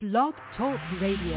Blog Talk Radio.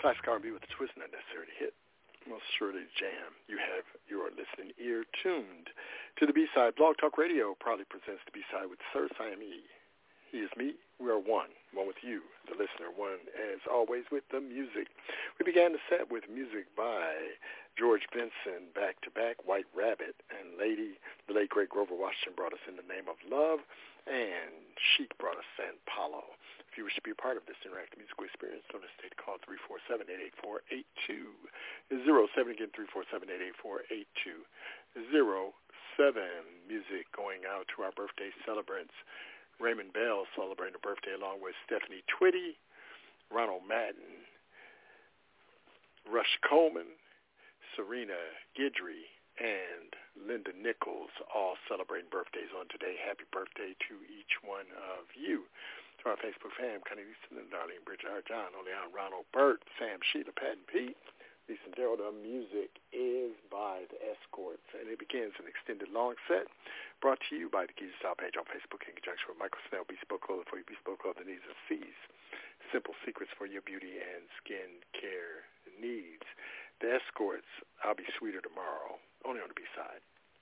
Classic R&B with a twist, not necessarily hit. Most surely jam. You have your listening ear tuned to the B-Side. Blog Talk Radio proudly presents the B-Side with Sir Siamese. He is me. We are one with you, the listener, one as always with the music. We began the set with music by George Benson, back-to-back, White Rabbit, and Lady, the late great Grover Washington brought us In the Name of Love, and Chic brought us San Paulo. If you wish to be a part of this interactive musical experience, don't hesitate to call 347-884-8207. Again, 347-884-8207. Music going out to our birthday celebrants. Raymond Bell celebrating a birthday along with Stephanie Twitty, Ronald Madden, Rush Coleman, Serena Guidry, and Linda Nichols, all celebrating birthdays on today. Happy birthday to each one of you. To our Facebook fam, Connie Easton and Darlene Bridget, R. John, Oleon, Ronald, Burt, Sam, Sheila, Pat, and Pete. Lisa and Daryl. The music is by the Escorts, and it begins an extended long set brought to you by the Geezer Style page on Facebook in conjunction with Michael Snell, Bespoke Clothing for your Bespoke Clothing needs and fees. Simple secrets for your beauty and skin care needs. The Escorts, I'll Be Sweeter Tomorrow, only on the B-Side.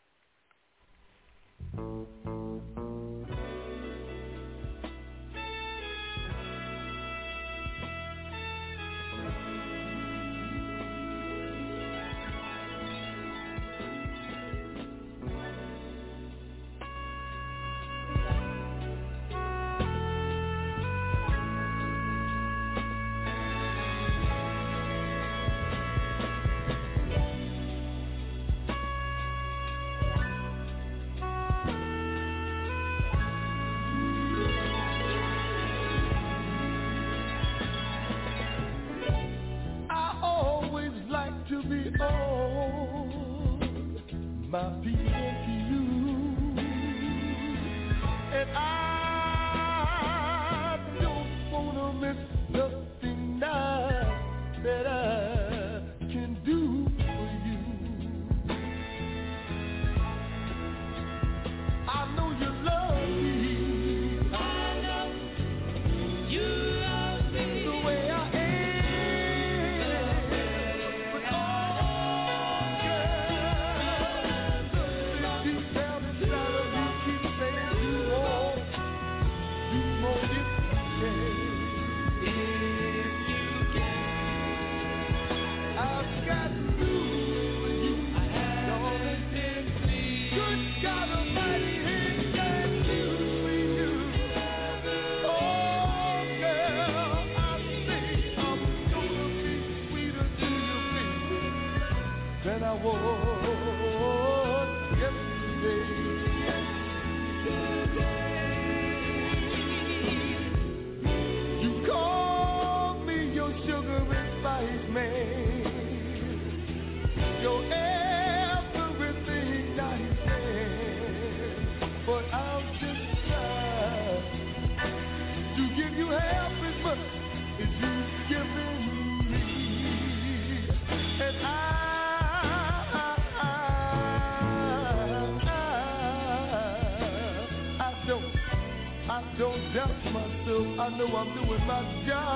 I know I'm doing my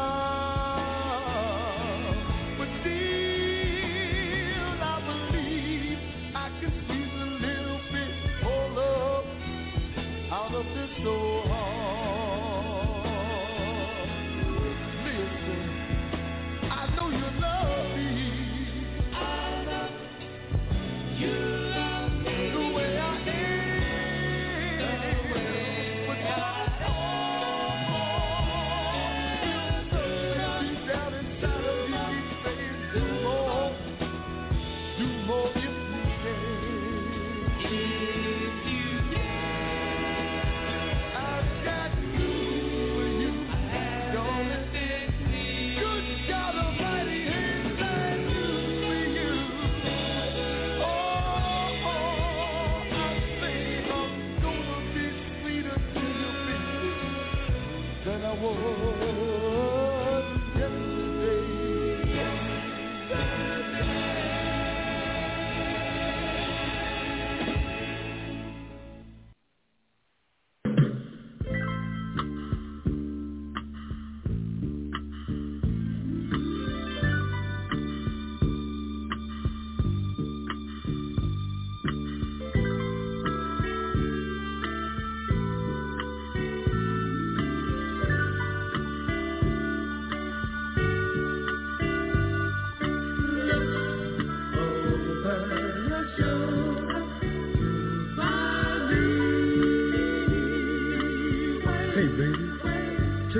job, but still I believe I can squeeze a little bit more love out of this soul heart. Listen, I know you love me. I love you. Love me the way I am. But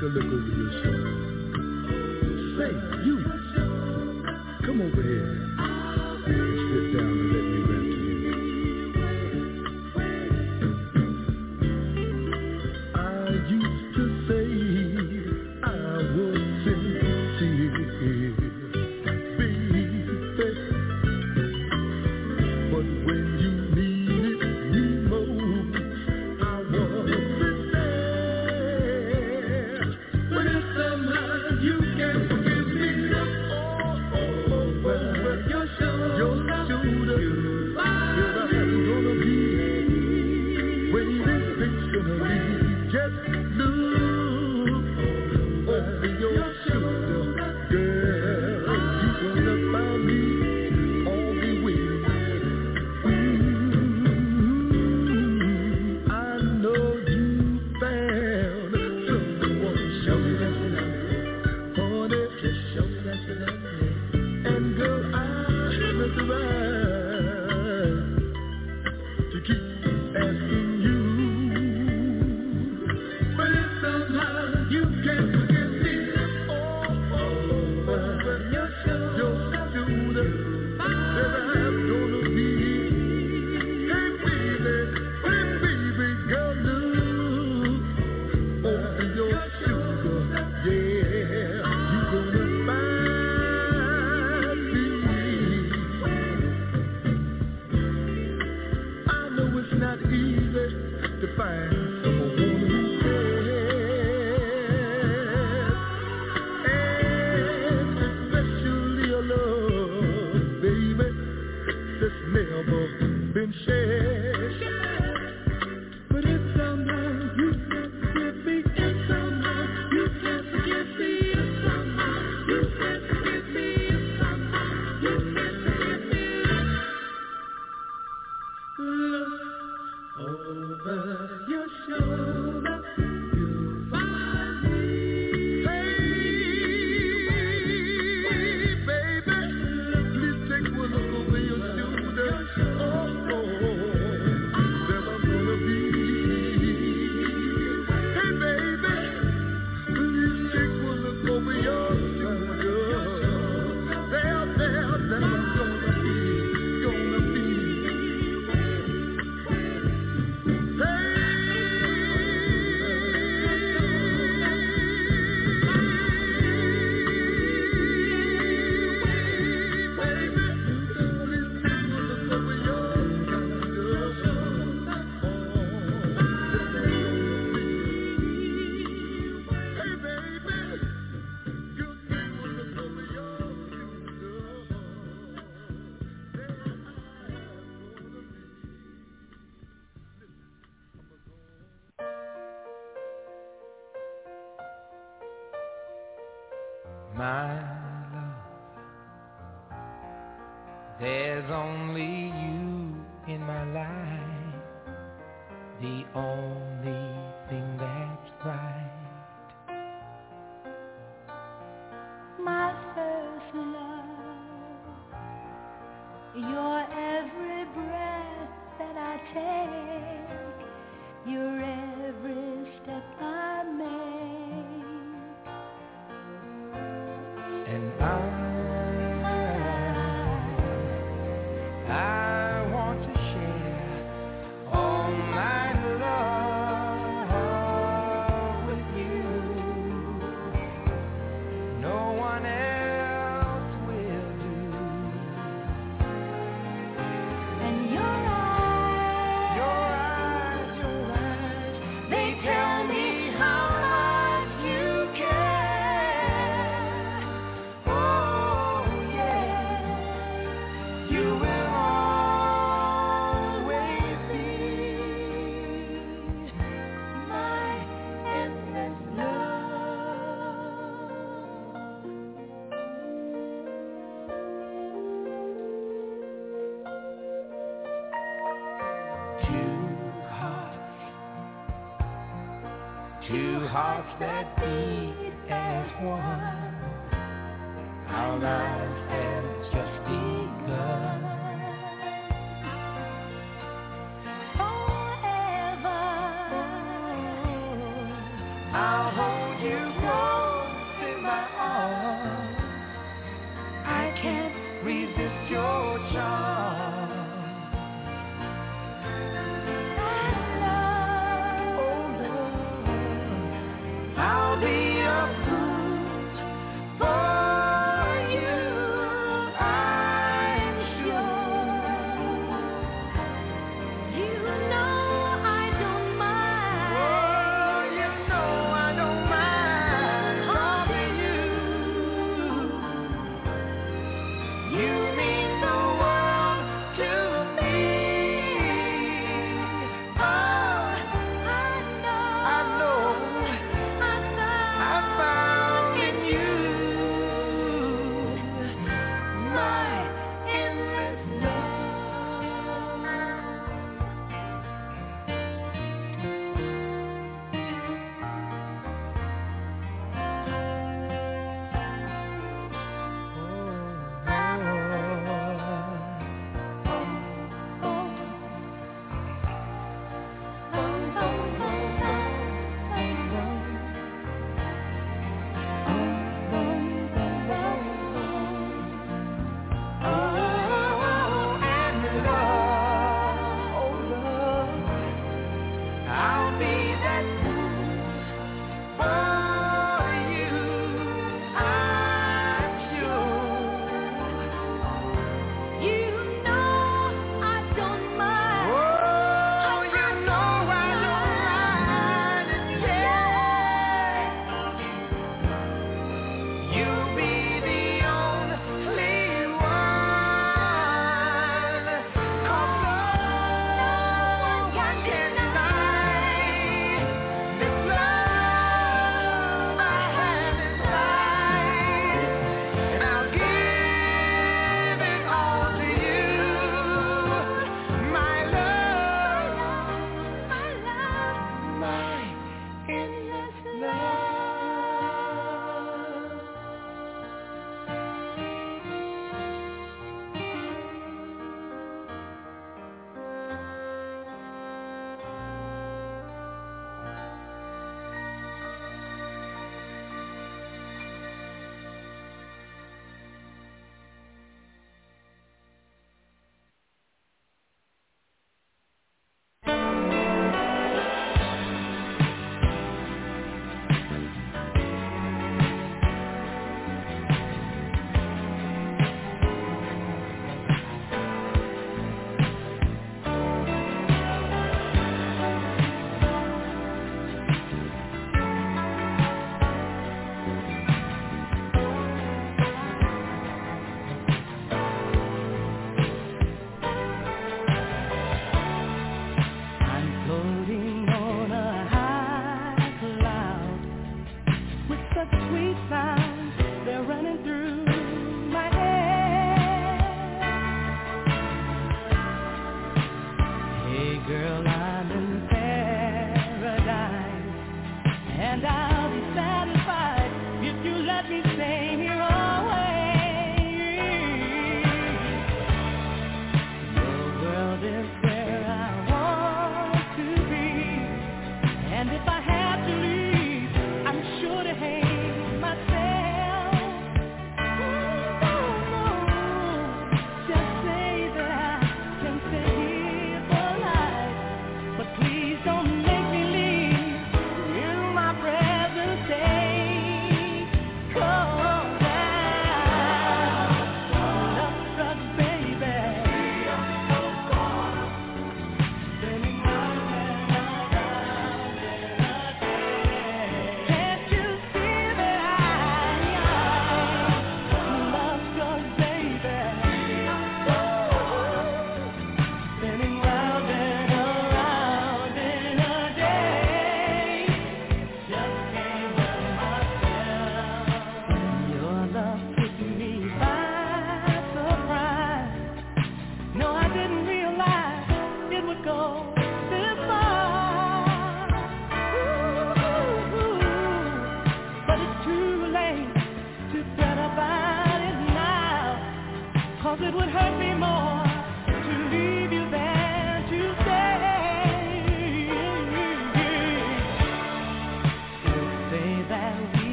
take a look over your shoulder. Say, you, come over here and sit down and let me rap to you. I used to say I was sincere, baby, but when you needed me most, I wasn't there. But if somehow you can forgive me, well, your shoulder, that I'm gonna be waiting patiently. Just look over your shoulder, girl. You gonna find me on the way. I know you found someone, show me that you love me, honey, just show me that you love me. And girl, I have the right to keep asking you. But if somehow you can't forgive me, over your shoulder, that I'm gonna be. Hey baby, girl, look over your shoulder, yeah, you gonna find me. I know it's not easy to find someone who cares, and especially a love, baby, that's never been shared. But if somehow you can't forgive me, if somehow you can't forgive me, if somehow you can't forgive me, if somehow you can't forgive me, look over your shoulder, you'll find me. Hey, baby, please take one look over your shoulder. There I'm gonna be. Hey, baby, please take one look over your shoulder. There I'm gonna be. My love, there's only you in my life, the only thing that's right. My first love, your every breath that I take, your every step I make. And I want to share all my love with you. No one else will do. And your eyes, they tell me how much you care. Oh yeah, you will always be my endless love. Two hearts that beat as one. Our lives have just begun. Forever, I'll hold you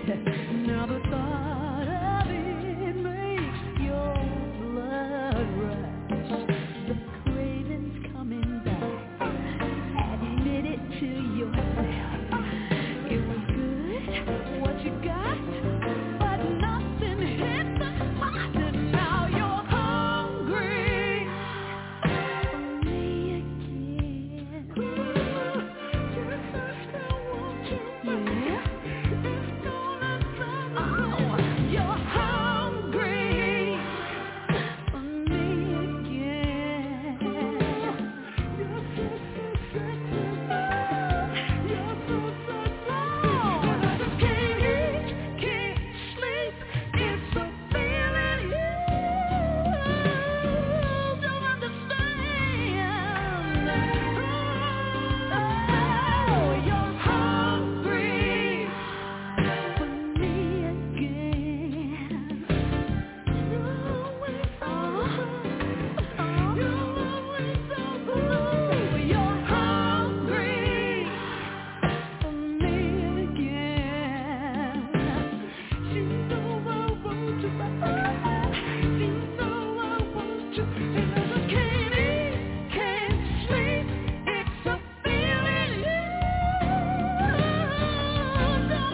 Now the thought of it makes your blood rush. The craving's coming back. Admit it to yourself. It was good, what you got, but nothing hit the spot. And now you're hungry for me again. You're hungry for me again. You're so sexy. You're so can't eat, can't sleep. It's a feeling you don't understand. Oh, you're hungry for me again. You're always so You're always so blue. You're hungry for me again. You know I want you, you know I want you. And I can't eat, can't sleep. It's a feeling you don't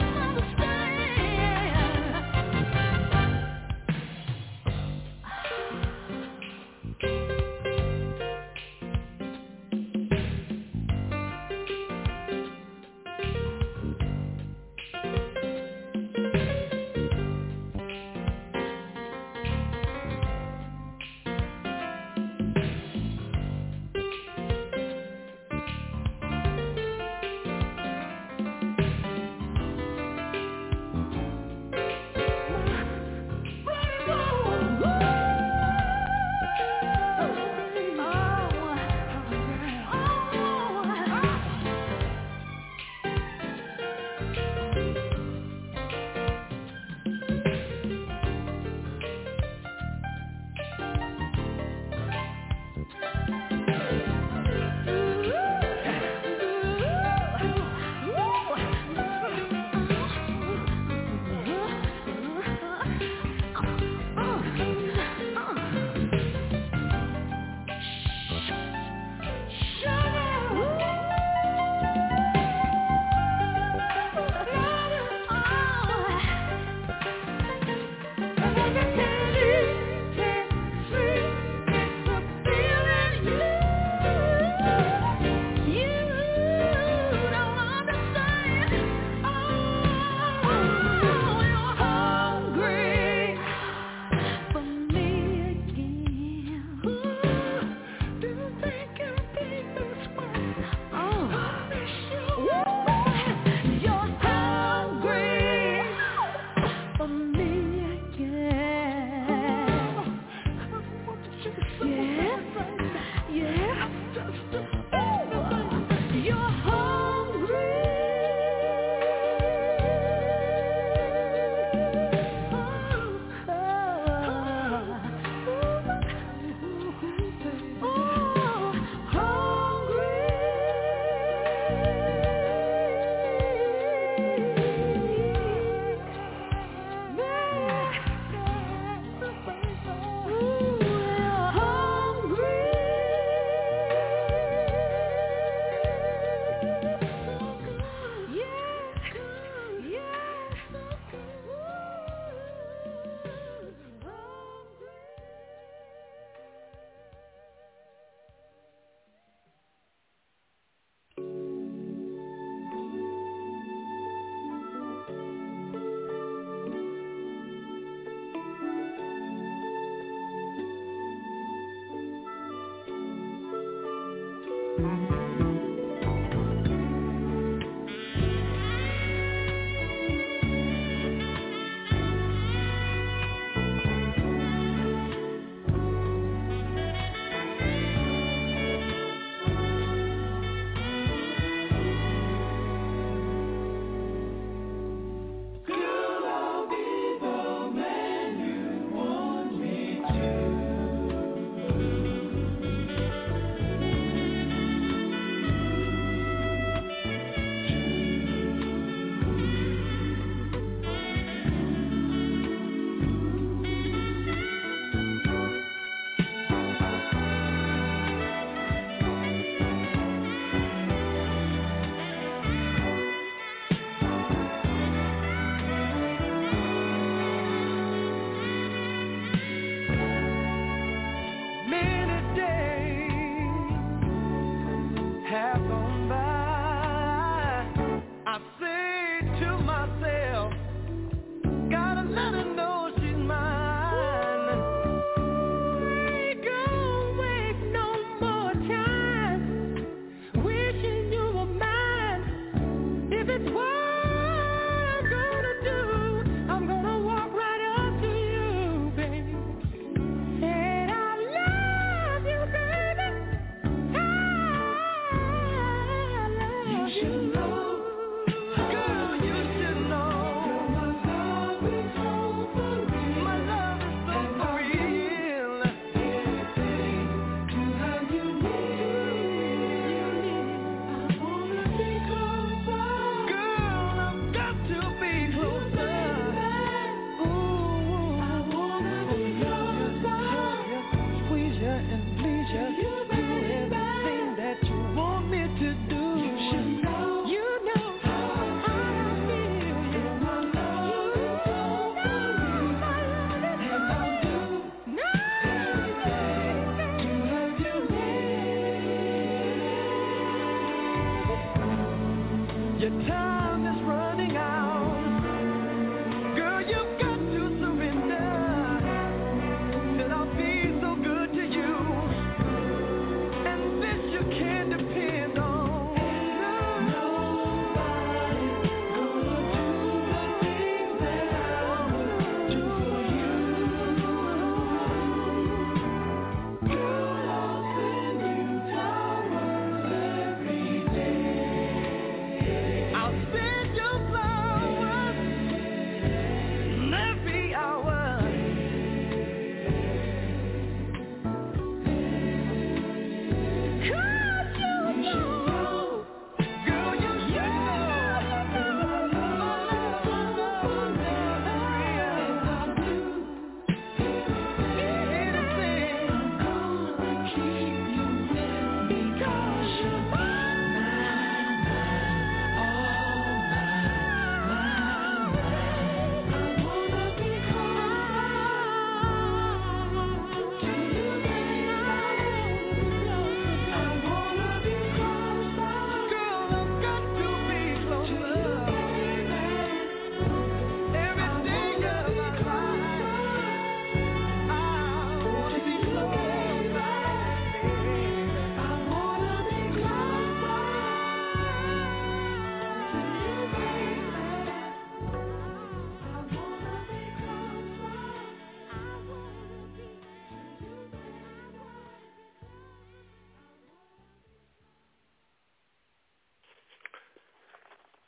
for me again.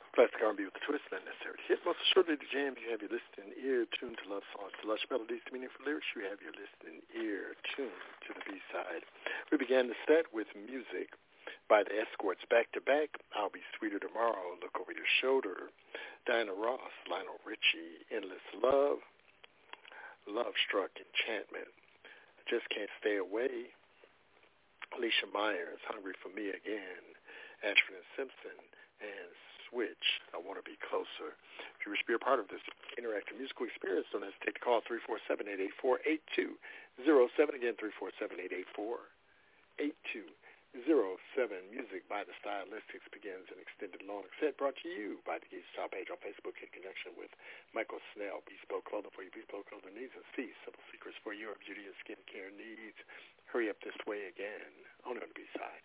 Classic R&B with a twist, not necessary to hit. Most assuredly the jam, you have your listening ear tuned to love songs, to lush melodies, to meaningful lyrics. You have your listening ear tuned to the B-side. We began the set with music by the Escorts back to back. I'll Be Sweeter Tomorrow, Look Over Your Shoulder, Diana Ross, Lionel Richie, Endless Love, Love Struck Enchantment, I Just Can't Stay Away, Alicia Myers, Hungry for Me Again, Ashford and Simpson, and Switch, I Want to Be Closer. If you wish to be a part of this interactive musical experience, don't hesitate to call 347-884-8207. Again, 347-884-8207. Music by the Stylistics begins an extended long set brought to you by the Geek Style page on Facebook in connection with Michael Snell, Bespoke Clothing for your bespoke clothing needs, and see Simple Secrets for your beauty and skincare needs. Hurry up this way again, only on the B-side.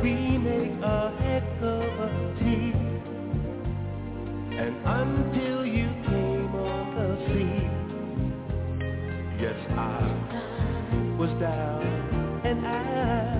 we make a heck of a team. And until you came on the scene, yes, I was down and out.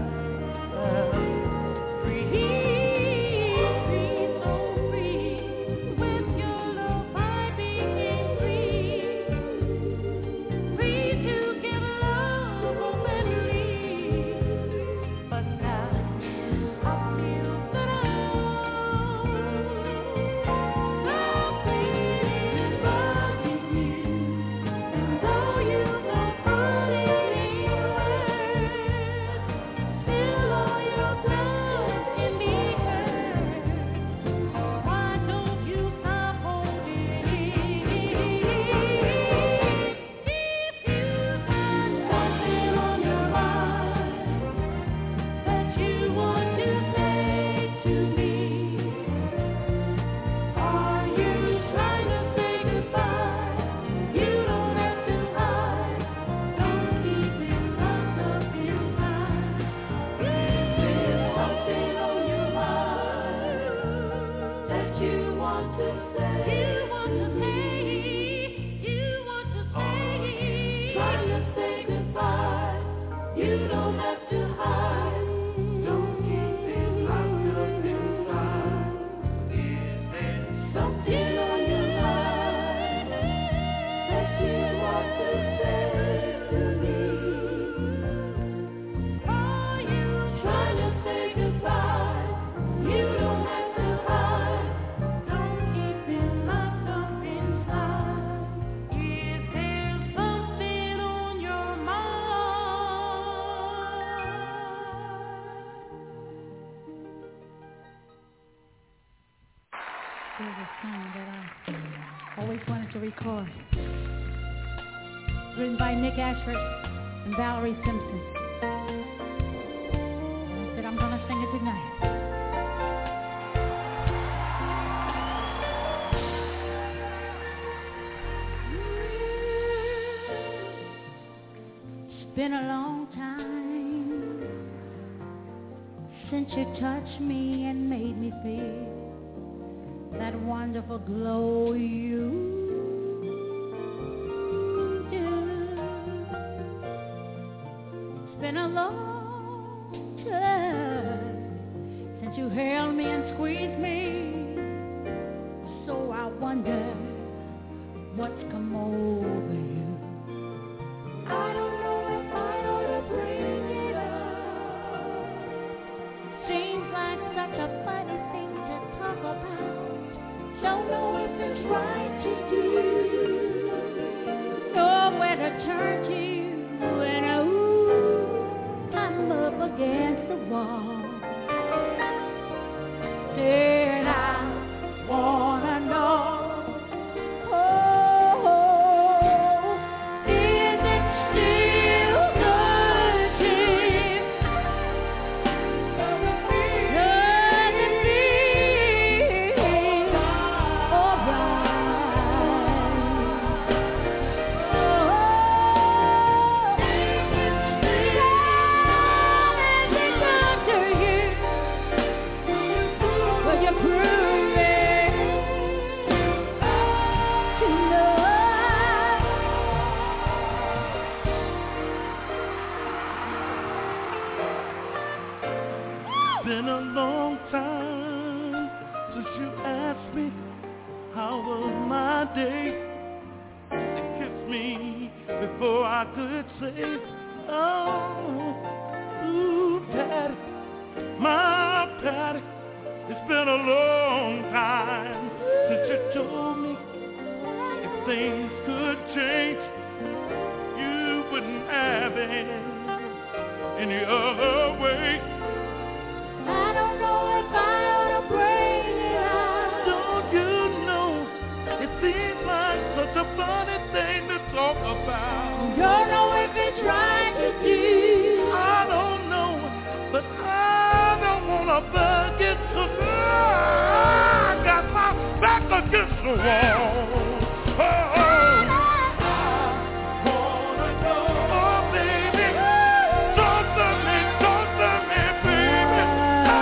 There's a song that I always wanted to record. Written by Nick Ashford and Valerie Simpson. And I said, I'm going to sing it tonight. It's been a long time since you touched me and made me feel that wonderful glow you do. It's been a long time since you held me and squeezed me, so I wonder what's come over you. I don't know if I ought to bring it up. Seems like such a funny thing to talk about. Don't know if it's right to do. Know where to turn to when I'm up against the wall. And I wanna know, is it still good, Jim? Does it feel Been a long time since you asked me how was my day. You kissed me before I could say, oh, ooh, Daddy, my Daddy. It's been a long time since you told me if things could change, you wouldn't have it any other way. I don't know if I ought to bring it up. Don't you know, it seems like such a funny thing to talk about. Don't know if it's right to do. I don't know, but I don't want to bug it, so I got my back against the wall. I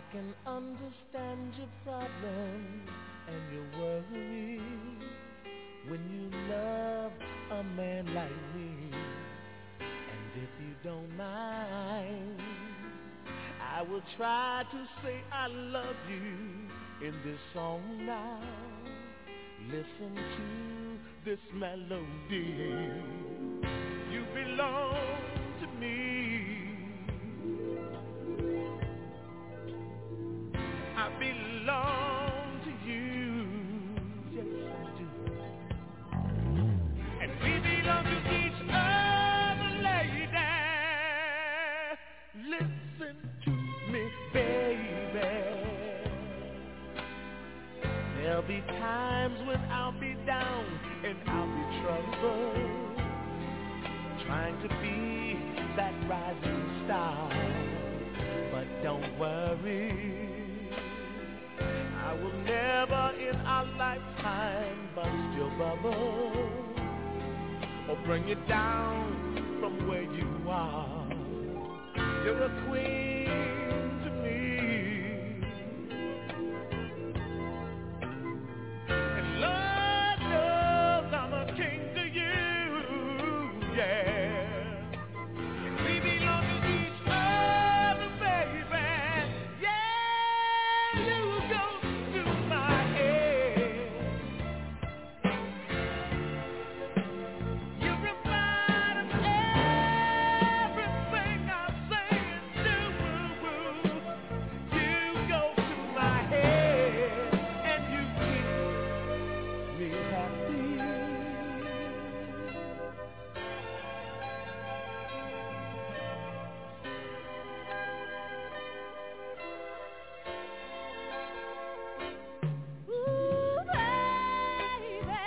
can understand your problems and your worries when you love a man like me. And if you don't mind, I will try to say I love you in this song now. Listen to this melody. You belong to me. I belong to you. Yes, I do. And we belong to each other, lady. Listen to me, baby. There'll be times when I'll be down and I'll be troubled, trying to be that rising star. But don't worry, I will never in our lifetime bust your bubble or bring you down from where you are. You're a queen to me, and Lord knows I'm a king to you, yeah. And we belong to each other, baby, yeah. You go through my head. You remind of everything I say and do. You go through my head and you keep me happy. Ooh, baby,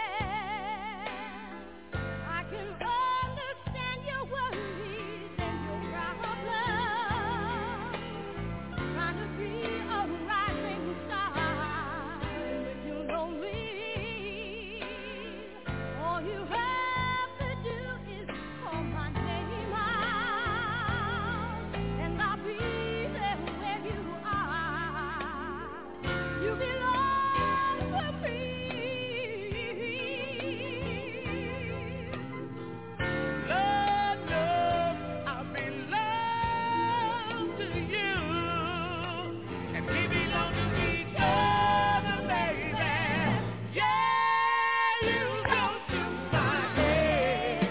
I can understand your worries and your problems. Trying to be a rising star when you're lonely. All you have to do is call my name out, and I'll be there where you are. You belong to me. Lord knows I belong to you, and we belong to each other, baby. Yeah, you go through my head,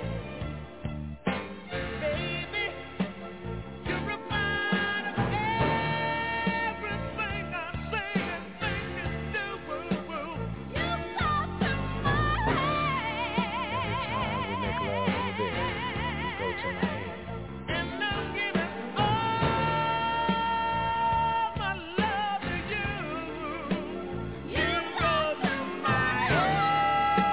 baby. You remind of everything I say and think and do. You go through my Every time we make love in the bed, you go to my head. And I'm giving all my love to you. You go to my head.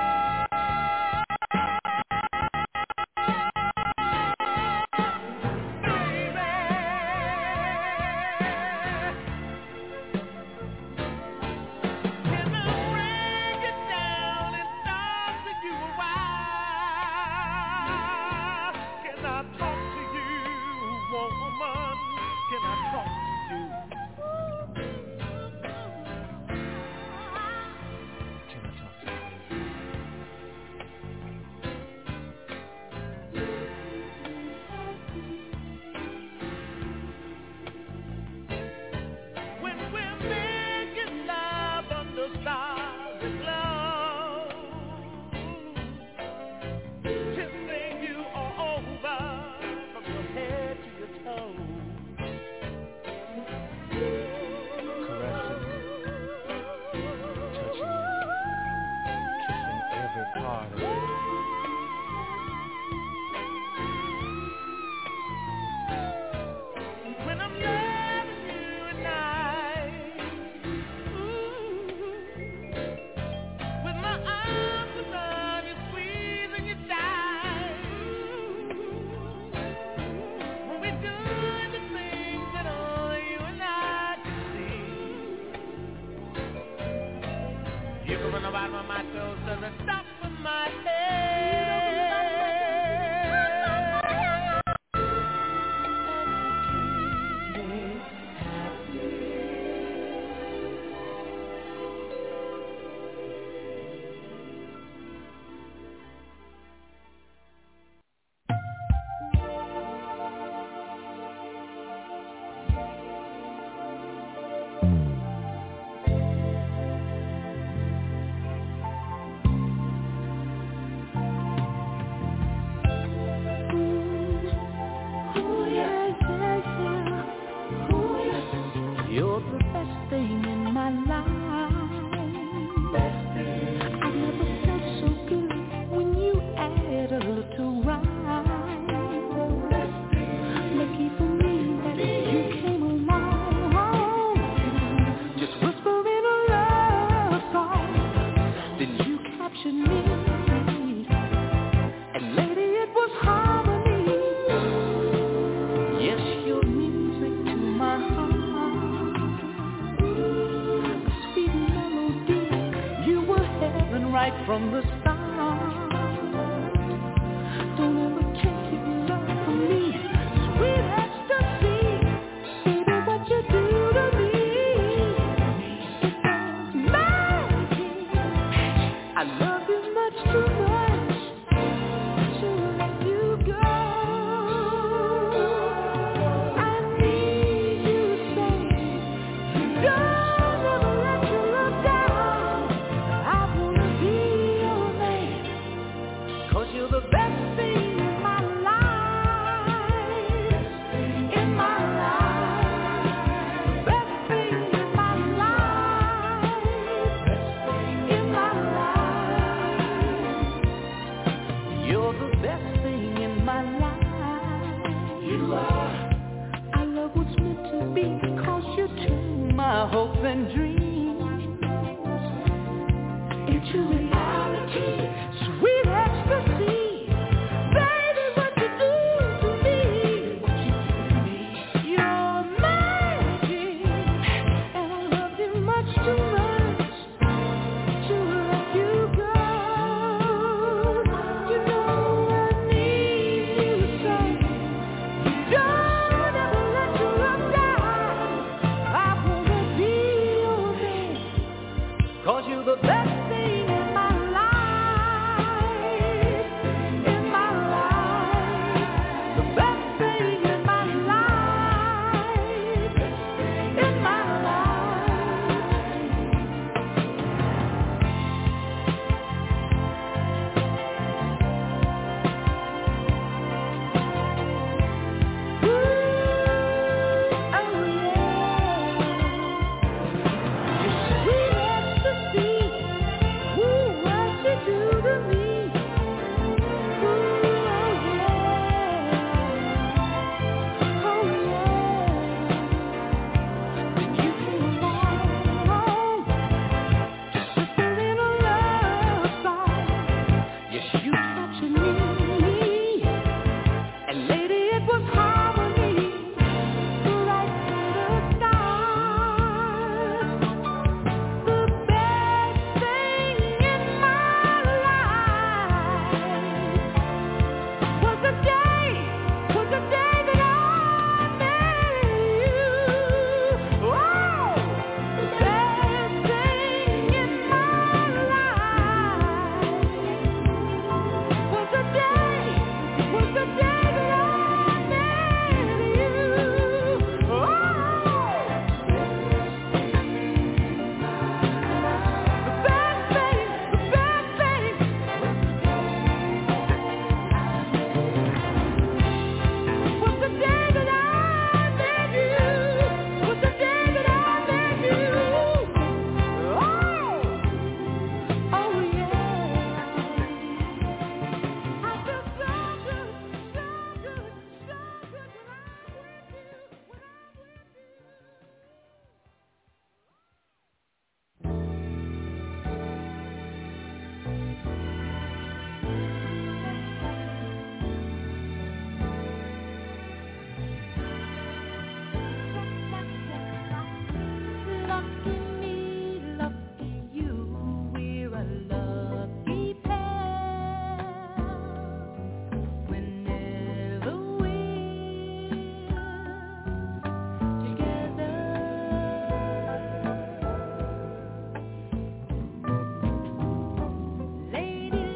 touching me. And lady, it was harmony. Yes, your music to my heart. A sweet melody, you were heaven right from the start. Don't ever take your love from me. Sweet ecstasy, baby, what you do to me. I love you much too much to let you go. I need you so. Don't ever let your love down. I wanna be your man, 'cause you're the best thing in my life. In my life. Best thing in my life. In my life. You're the best thing in my life. You are. I love what's meant to be, 'cause you turn my hopes and dreams into reality. Sweet ecstasy, baby, what you do to me. You're magic, and I love you much too much to let you go. You know I need you so. Don't ever let your love down. I wanna be your man, 'cause you're the best thing in my life. In my life. The best thing in my life. In my life. Ooh, oh yeah. Your sweet ecstasy. Ooh, what you do to me. Ooh, oh yeah. Oh yeah. When you came along, just a little love song. Yes, you touching me. And lady, it was harmony right from the start. The best thing in my life was the day that I met you. Oh, the best thing in my life was the day that I met you. Oh, the best thing was the day that I met you. Was the day that I met you. Oh, oh yeah. I feel so good, so good, so good when I'm with you. When I'm with Lucky me, lucky you, we're a lucky pair. Whenever we're together, lady,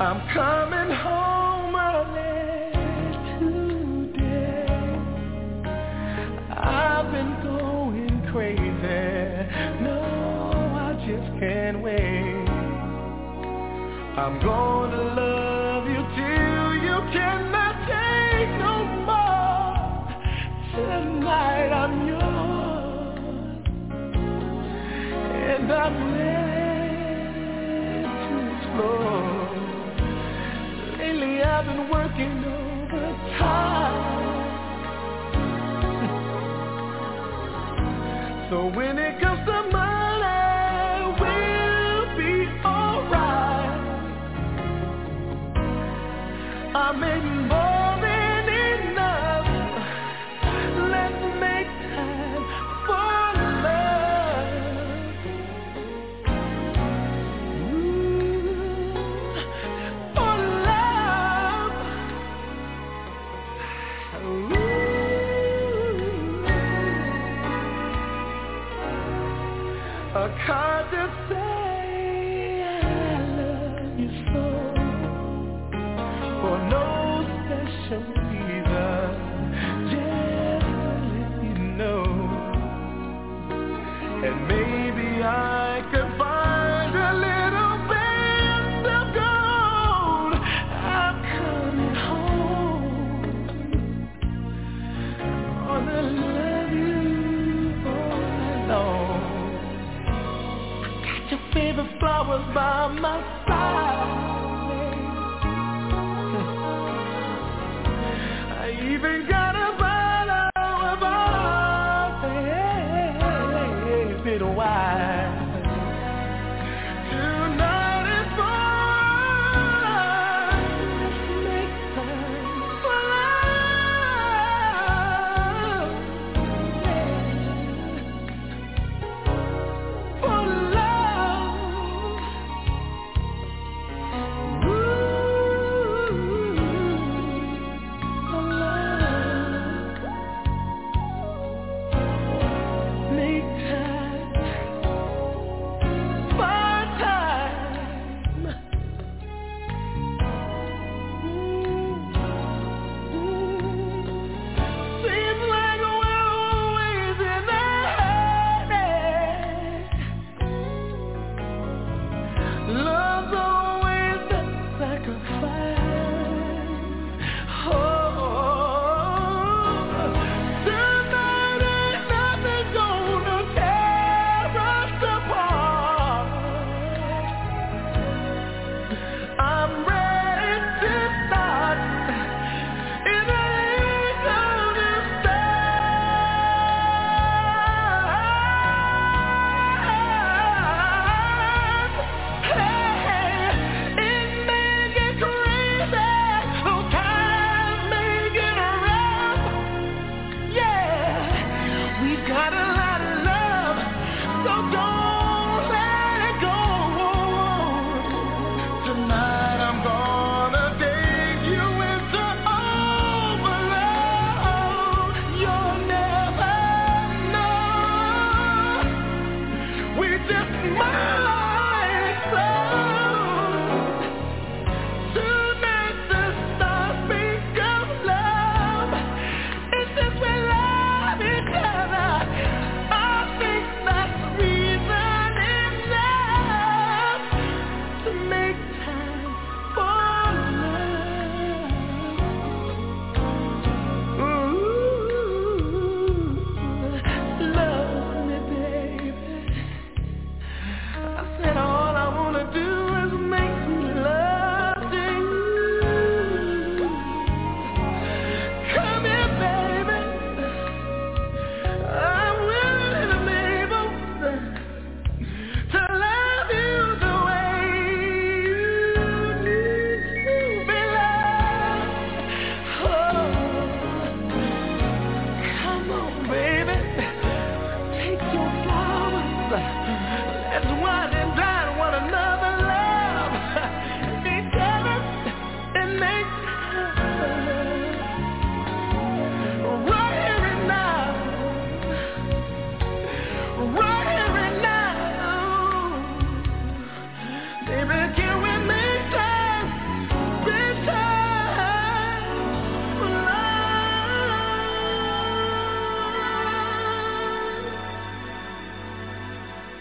I'm coming home early today. I've been going crazy. No, I just can't wait. I'm gonna love you till you cannot take no more. Tonight I'm yours, and I'm ready to explore. Lately I've been working overtime, so when it comes to money, we'll be alright. I make more than enough. Let's make time for love. For love. A card to say I love you so. For no special reason, just to let you know. And maybe I could find a little band of gold. I'm coming home. Gonna love you all night long. Got your favorite flowers by my side. Even got a bottle of our favorite wine. Tonight is fun. Let's make time for love. For love. Ooh, for love.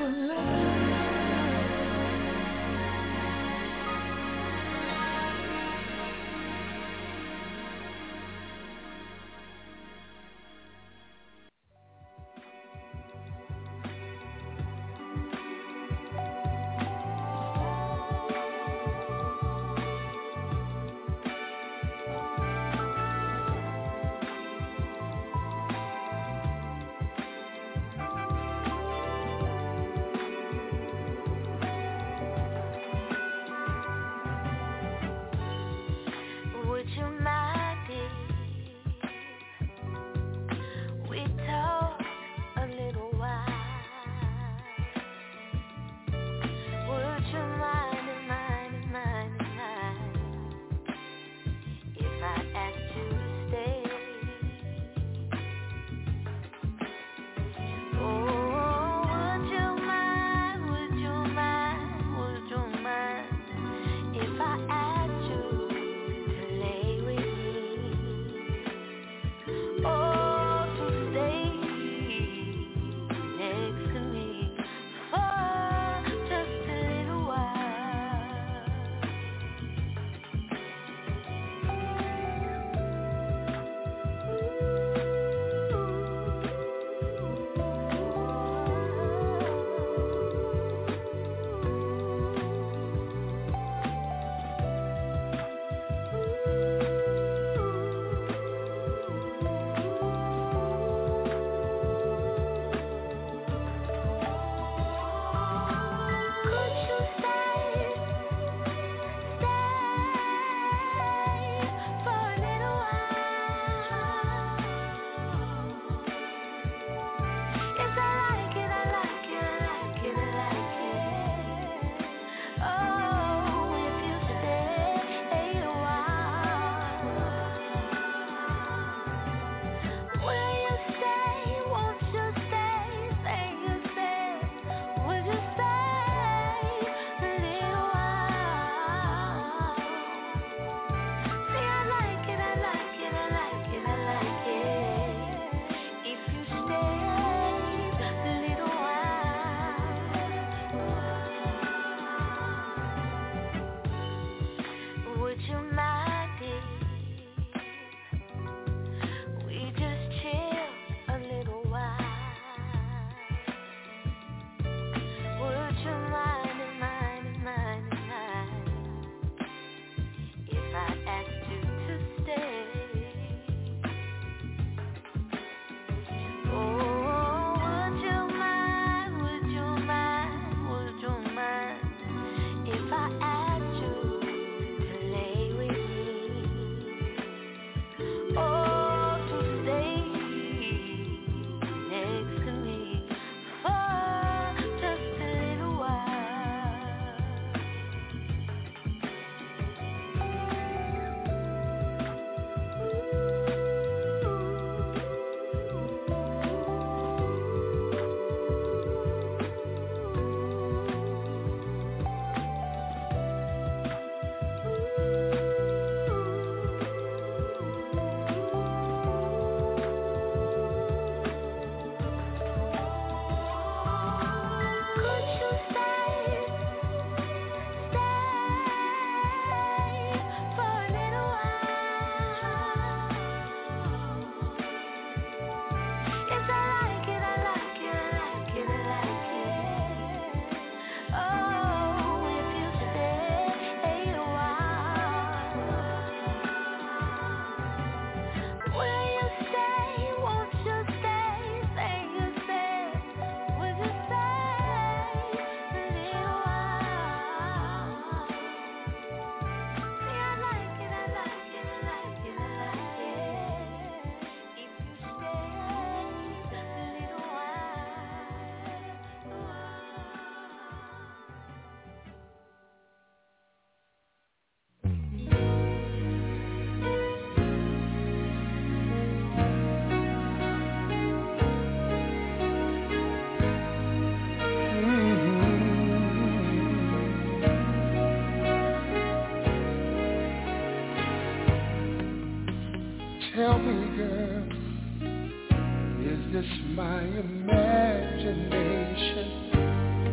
Tell me, girl, is this my imagination?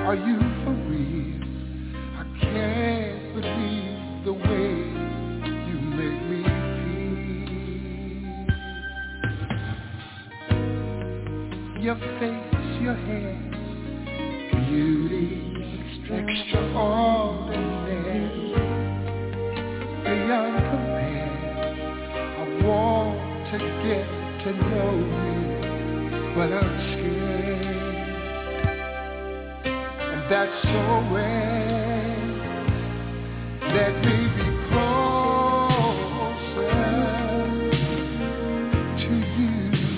Are you for real? I can't believe the way you make me feel. Your face, your hair, beauty, extraordinary, beyond compare. I want to get to know you, but I'm scared. That's so rare. Let me be closer to you.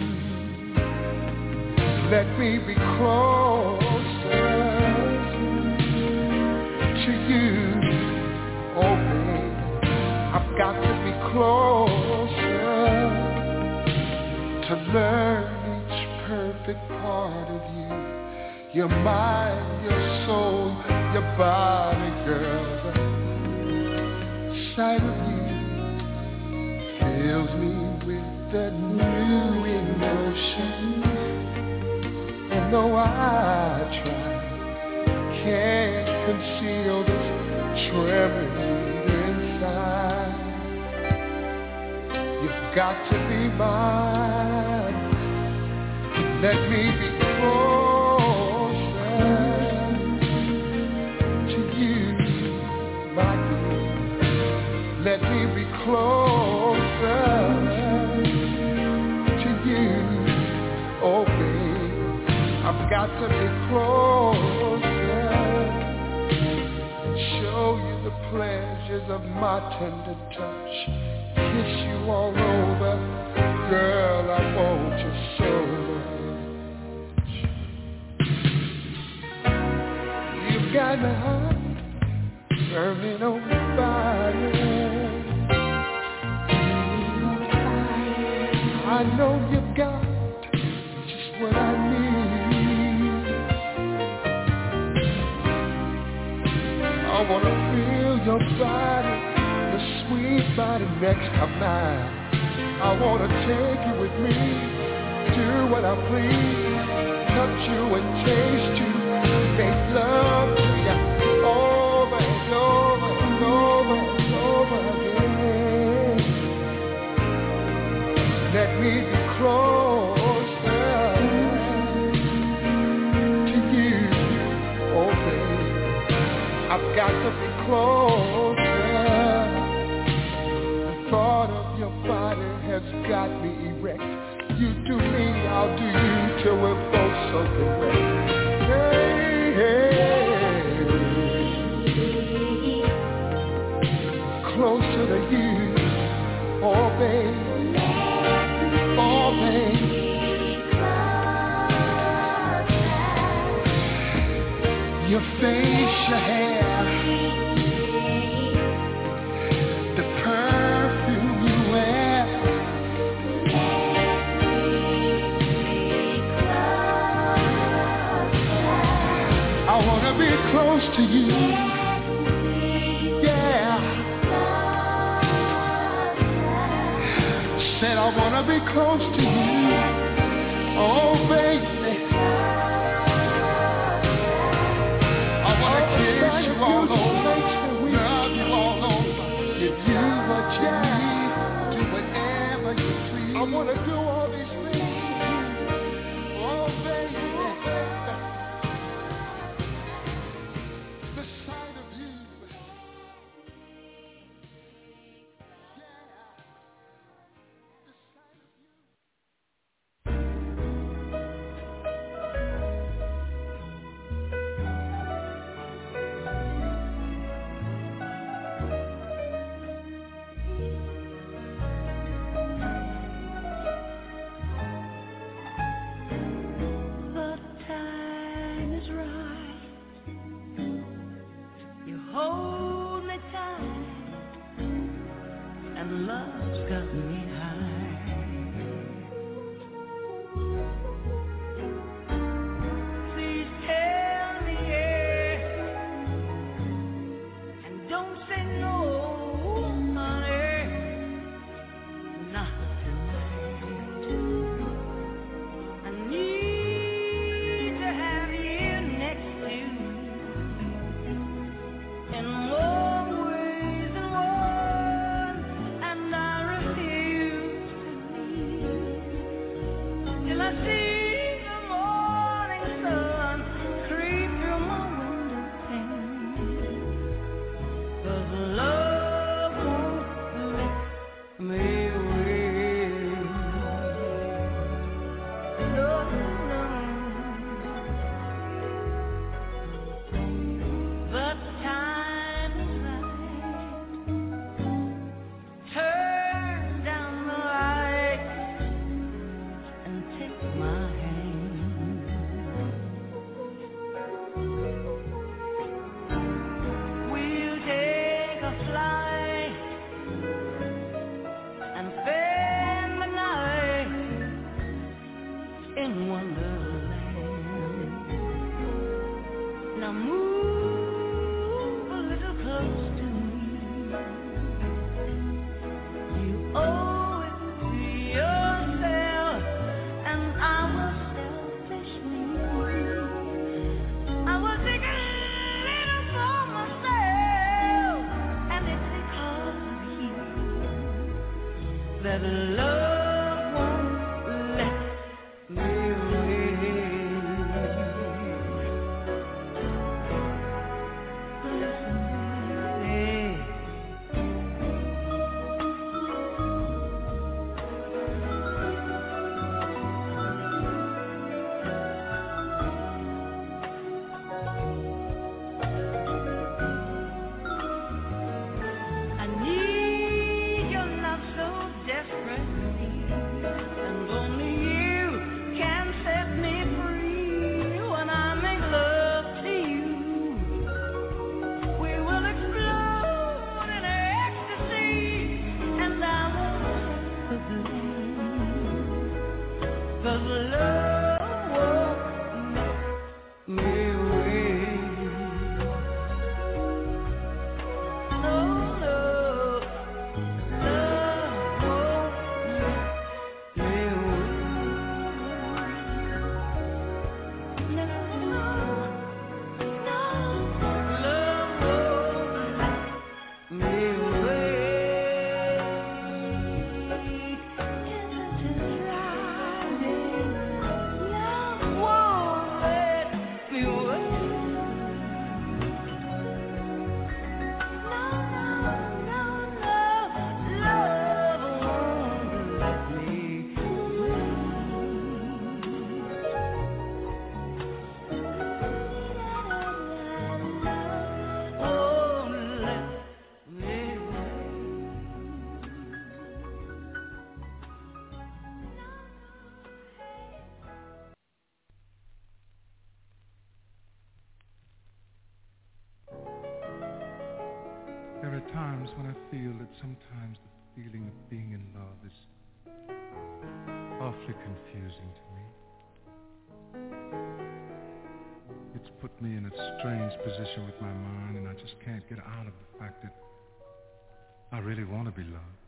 Let me be closer to you. Oh, baby, I've got to be closer to learn each perfect part of you. Your mind, your soul, your body, girl. The sight of you fills me with a new emotion. And though I try, can't conceal this trembling inside. You've got to be mine. Let me be close. Let me be closer to you, oh babe. I've got to be closer. Show you the pleasures of my tender touch. Kiss you all over, girl, I want you so much. You've got my heart burning on fire. I know you've got just what I need. I wanna feel your body, the sweet body next to mine. I wanna take you with me, do what I please, touch you and taste you, make love to you over and over and over and over again. Let me be closer to you, oh baby. I've got to be closer. The thought of your body has got me erect. You do me, I'll do you till we're both so correct. Hey, hey. Closer to you, oh baby. Oh, baby. Your face, your hair, the perfume you wear. I wanna be close to you. Yeah. Said I wanna be close to you. Oh, baby. I wanna kiss you all over, love you all over, give you what you need, do whatever you please. I wanna do all these things. Oh, baby. The sight of you. in Wonderland. Now move a little close to me. You owe it to yourself, and I was selfishly. I was thinking a little for myself, and it's because of you that love won't let me I need your love so desperately, and only you can set me free. When I make love to you, we will explode in ecstasy, and I won't blame, 'cause love won't make me wait. No, no, love won't make me wait. No, no, love won't make me wait. Isn't it driving? Love won't let me wait. No, no, no, love won't let me wait. Won't let me There are times when I feel that sometimes the feeling of being in love is awfully confusing to me. It's put me in a strange position with my mind, and I just can't get out of the fact that I really want to be loved.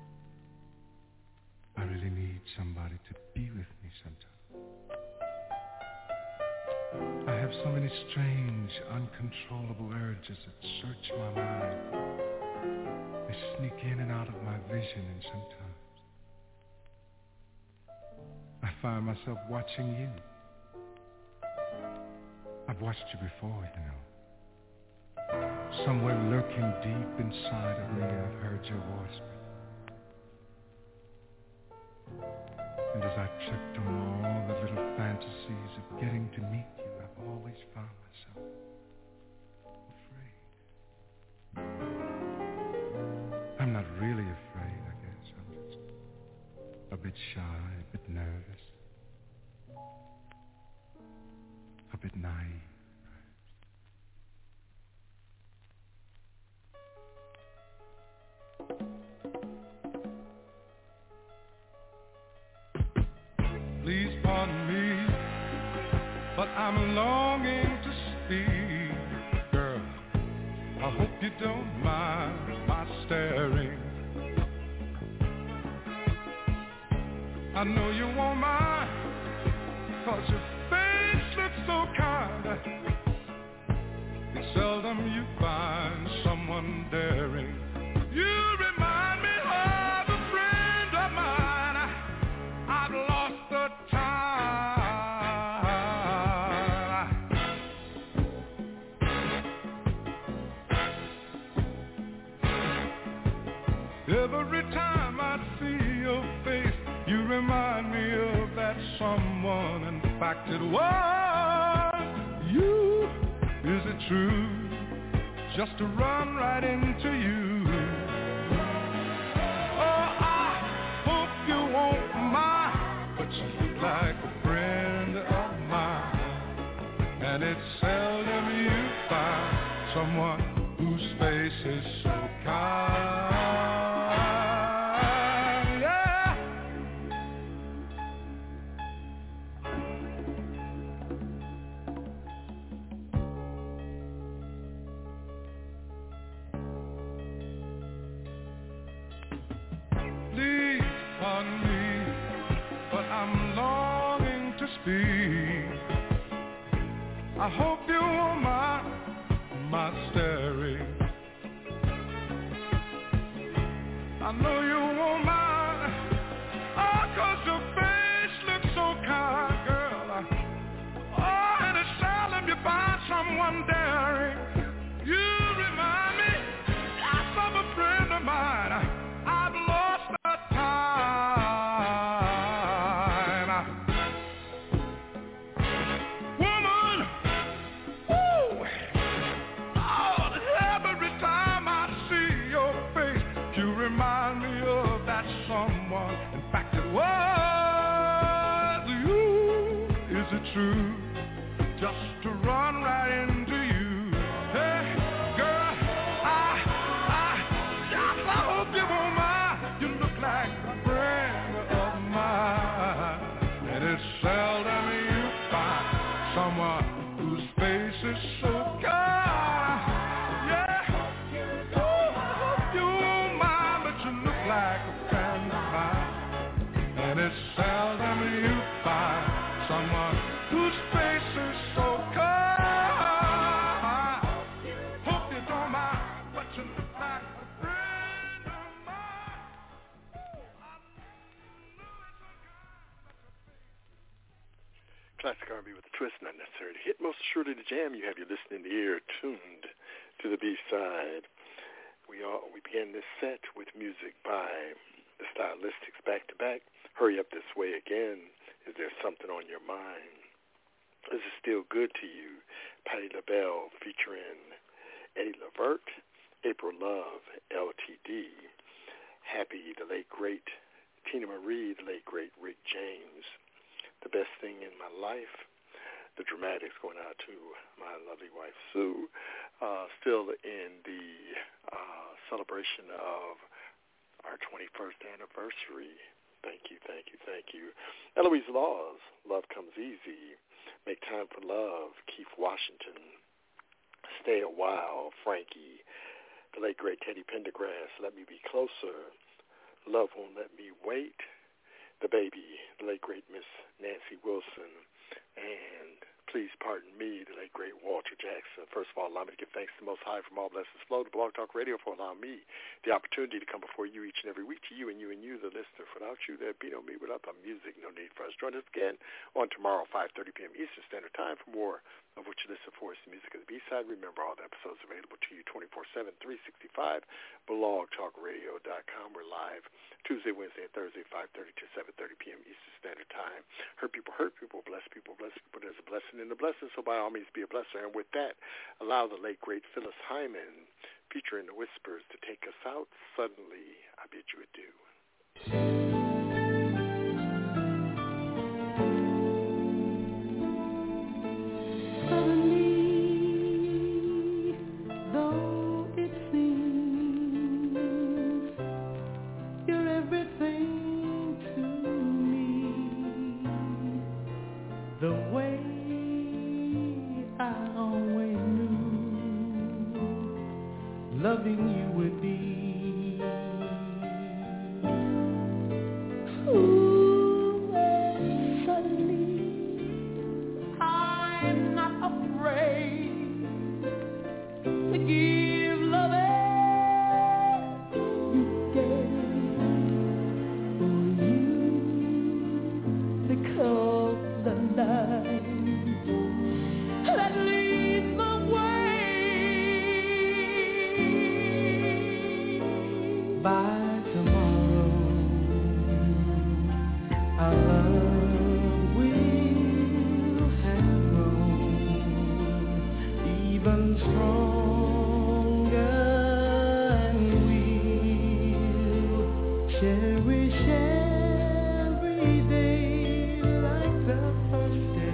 I really need somebody to be with me sometimes. I have so many strange, uncontrollable urges that search my mind. They sneak in and out of my vision, and sometimes I find myself watching you. I've watched you before, you know. Somewhere lurking deep inside of me, I've heard your voice. And as I tripped on all the little fantasies of getting to meet you, I've always found myself afraid. I'm not really afraid, I guess. I'm just a bit shy, a bit nervous, a bit naive. Please pardon me, but I'm longing to speak. Girl, I hope you don't mind my staring. I know you won't mind, 'cause your face looks so kind. It's seldom you find someone daring. You remind me of a friend of mine. I've lost the time. Every time I see your face, you remind me of that someone. In fact, it was you. Is it true? Just to run right into you. Oh, I hope you won't mind, but you look like a friend of mine. And it's seldom you find someone whose face is so kind. Yeah. speak. I hope you won't mind my staring. I know you won't mind, oh, 'cause your face looks so kind, girl. Oh, and it's seldom you find someone daring. You remind me of a friend of mine. I've lost that time. Woman, ooh, oh, every time I see your face, you remind me of that someone. In fact, it was you. Is it true? Just to run right into you. Hey, girl, I hope you won't mind. You look like a friend of mine. And it's seldom you find someone whose face is so kind. Yeah, oh, I hope you won't mind, but you look like a friend of mine. And it's seldom you find someone whose face is so kind. Hope you don't mind, but you look like a friend of mine. Classic R&B with a twist, not necessarily to hit. Most assuredly to jam. You have your listening ear tuned to the B-side. We began this set with music by the Stylistics back to back. Hurry Up This Way Again. Is There Something on Your Mind? Is It Still Good to You? Patti LaBelle featuring Eddie Levert. April Love, LTD. Happy, the late great Tina Marie, the late great Rick James. The Best Thing in My Life. The Dramatics going out to my lovely wife Sue. Still in the celebration of our 21st anniversary. Thank you, thank you, thank you. Eloise Laws, Love Comes Easy. Make Time for Love, Keith Washington. Stay a While, Frankie. The late great Teddy Pendergrass, Let Me Be Closer. Love Won't Let Me Wait. The Baby, the late great Miss Nancy Wilson. And Please Pardon Me, the late great Walter Jackson. First of all, allow me to give thanks to the Most High from all blessings flow to Blog Talk Radio for allowing me the opportunity to come before you each and every week, to you and you and you, the listener. Without you, there'd be no me. Without the music, no need for us. Join us again on tomorrow, 5:30 p.m. Eastern Standard Time for more of what you listen for is the music of the B-side. Remember, all the episodes available to you 24/7, 365, blogtalkradio.com. We're live Tuesday, Wednesday, and Thursday, 5:30 to 7:30 p.m. Eastern Standard Time. Hurt people, bless people, bless people. There's a blessing in the blessing, so by all means be a blesser. And with that, allow the late, great Phyllis Hyman, featuring the Whispers, to take us out. Suddenly, I bid you adieu. Suddenly, though it seems you're everything to me, the way I always knew loving you would be. Ooh, suddenly I'm not afraid to give love you gave for you, because the night that leads the way by tomorrow, our love will have grown even stronger, and we'll cherish every day like the first day.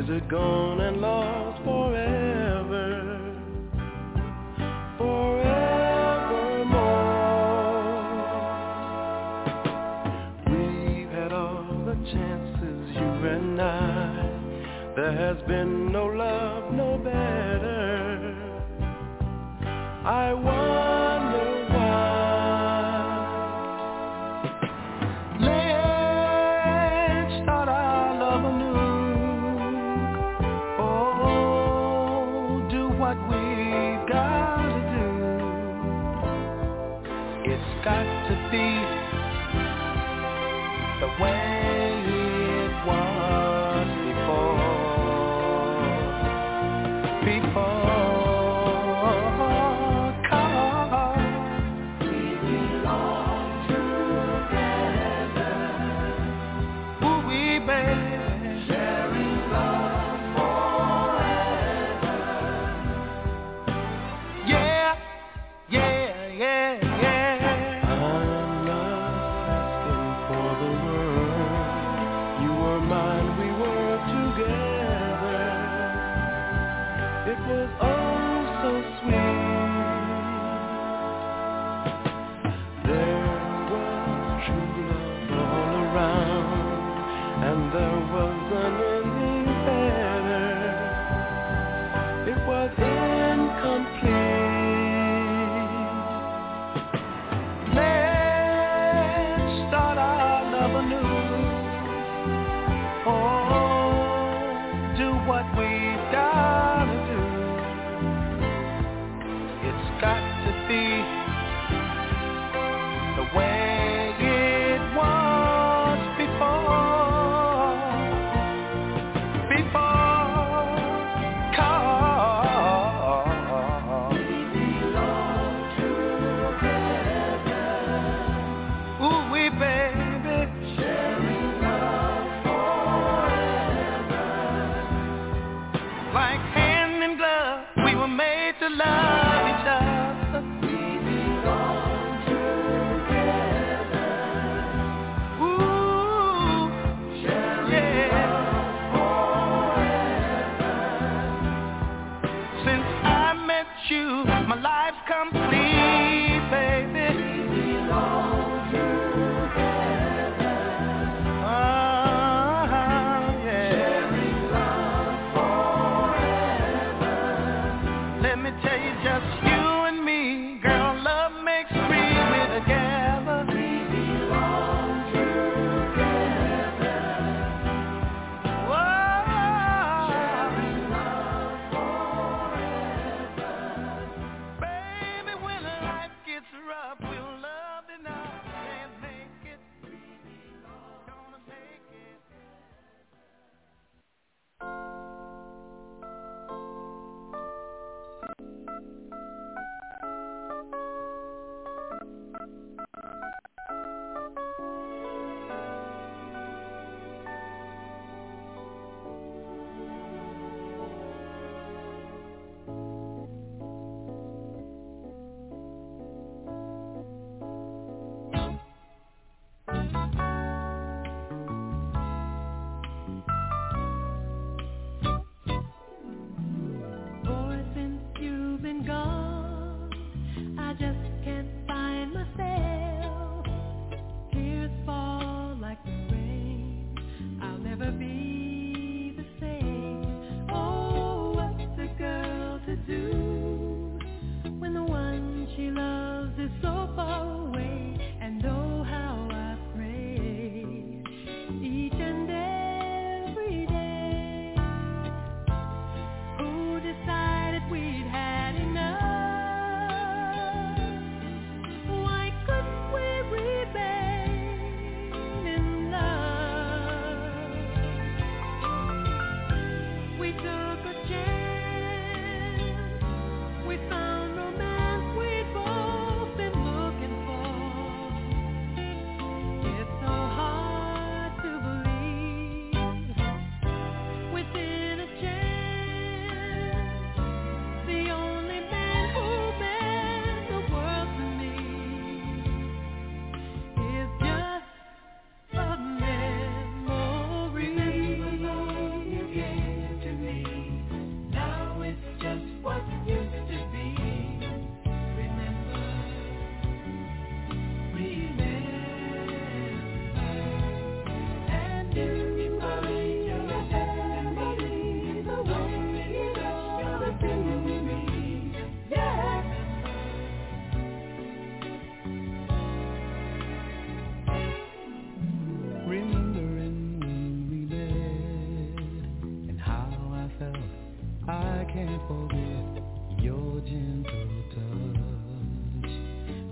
it gone and lost forever, forevermore? We've had all the chances, you and I. There has been no love, no better. I wonder why. Let's start our love anew. Oh, do what we've got to do. It's got to be the way it was before.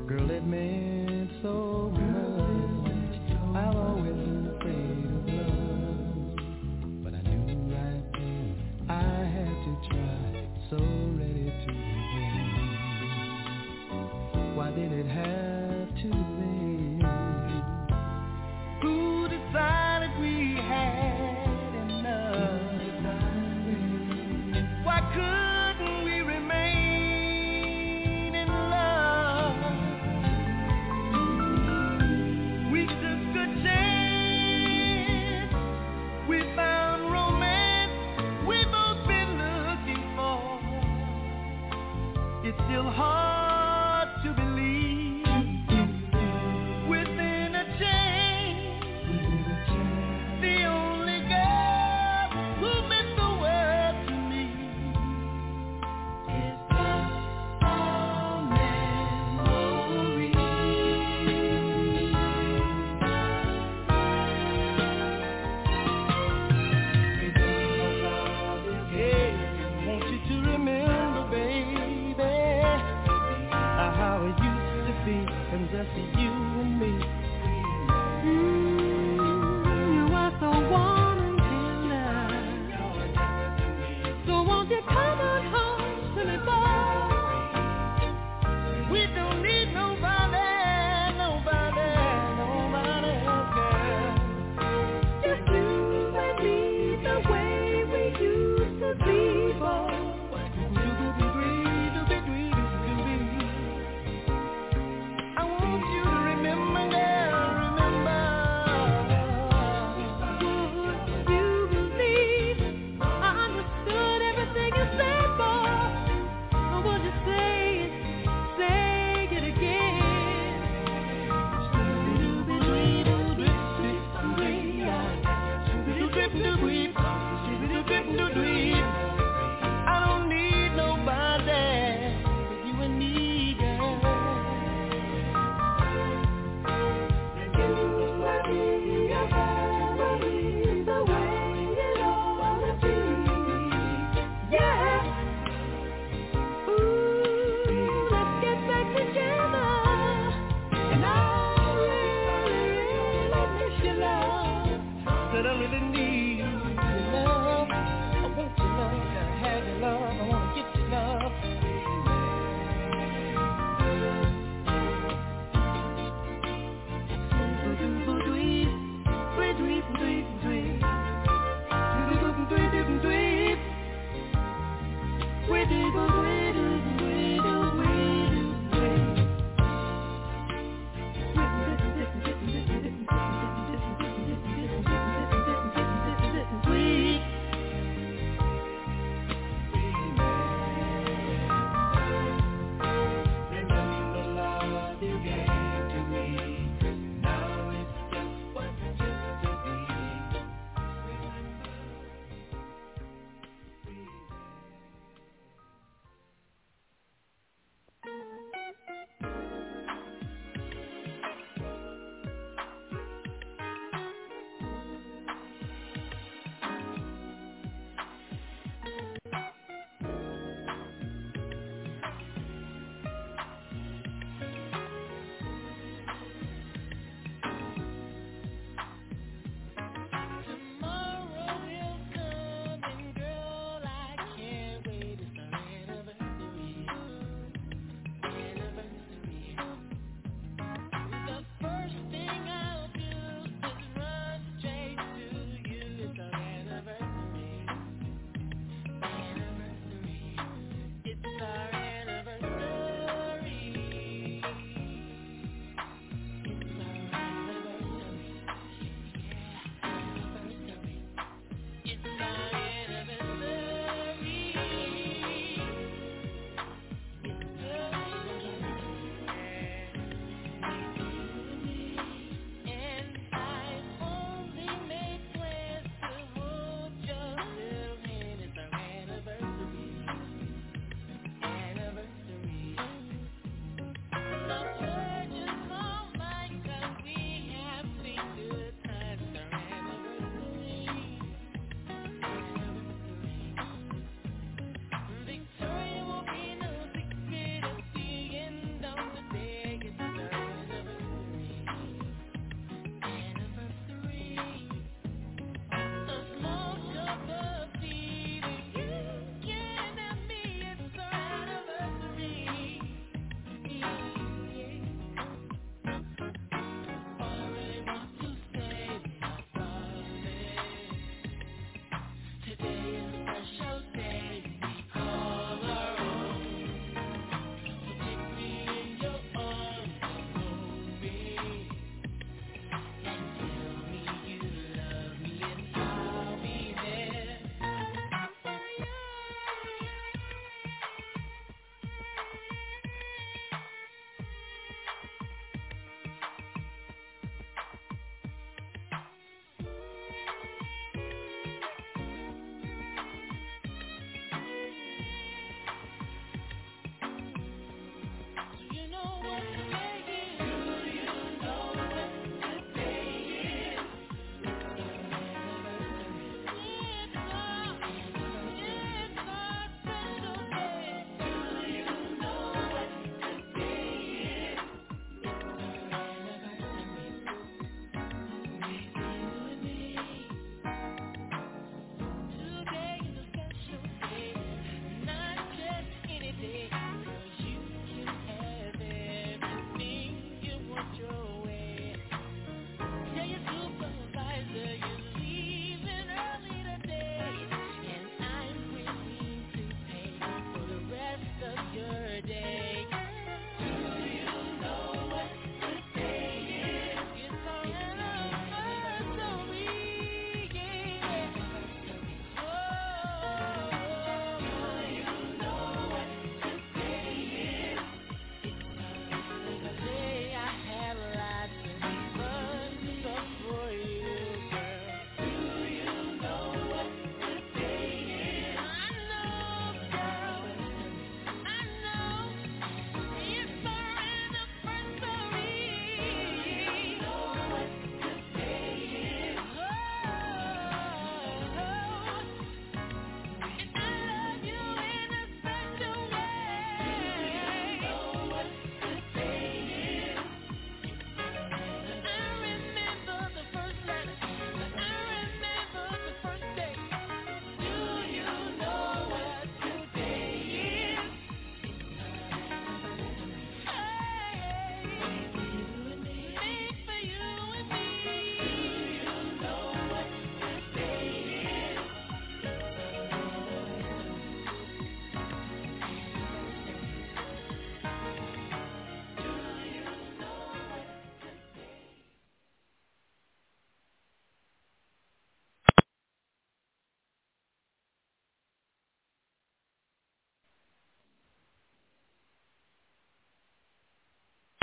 Girl, it meant so much. I've always been afraid of love, but I knew right then I had to try. So ready to begin. Why did it have to be? Who decided we had enough? Why couldn't we remain in love? We took a chance. We found romance we both been looking for. It's still hard to believe within a chain, the only girl who meant the world to me is just a memory. Hey, want you to remember, baby, how it used to be, and just you and me.